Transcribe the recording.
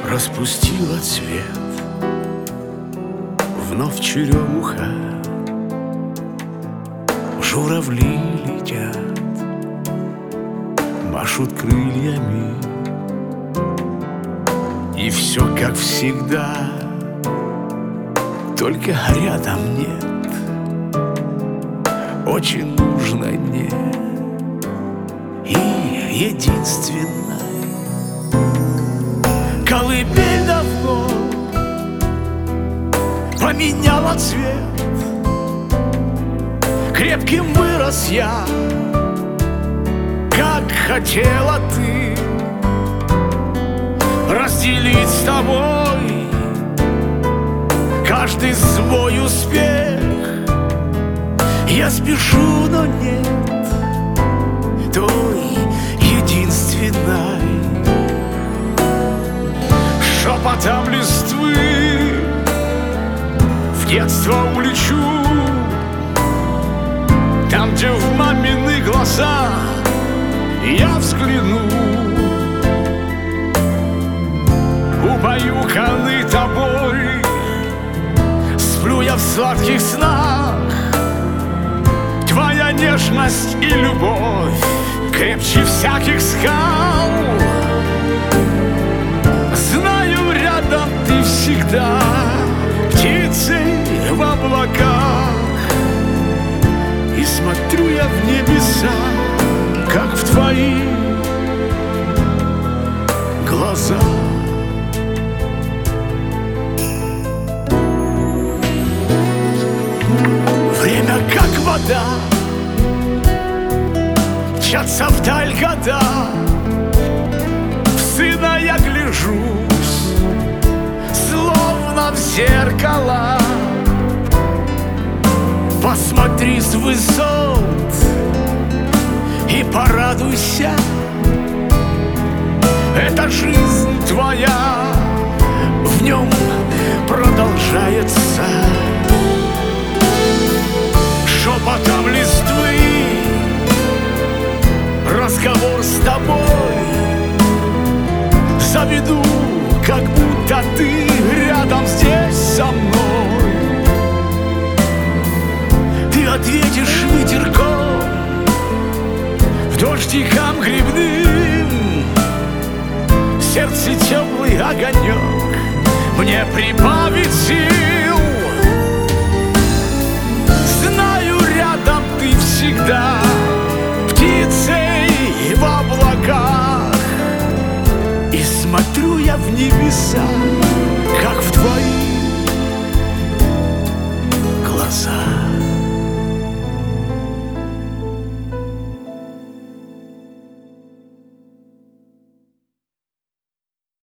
распустила цвет. Вновь черемуха, журавли летят, машут крыльями. И все как всегда, только рядом нет. Очень нужной мне и единственной. Колыбель давно поменяла цвет. Крепким вырос я, как хотела ты, разделить с тобой каждый свой успех. Я спешу, но нет той единственной. Шепотом листвы в детство улечу, там, где в мамины глаза я взгляну. Убаюканный тобой сплю я в сладких снах. Твоя нежность и любовь крепче всяких скал. Знаю, рядом ты всегда, птицей в облаках. И смотрю я в небеса, как в твои глаза. Время как вода, мчатся вдаль года. В сына я гляжусь, словно в зеркало. Посмотри с высот и порадуйся. Это жизнь твоя, в нем продолжается. Шепотом листвы разговор с тобой заведу, как будто ты рядом здесь со мной. Ты ответишь ветерком, в дождикам грибным. В сердце теплый огонек мне прибавит сил. Знаю, рядом ты всегда, птицей в облаках. И смотрю я в небеса,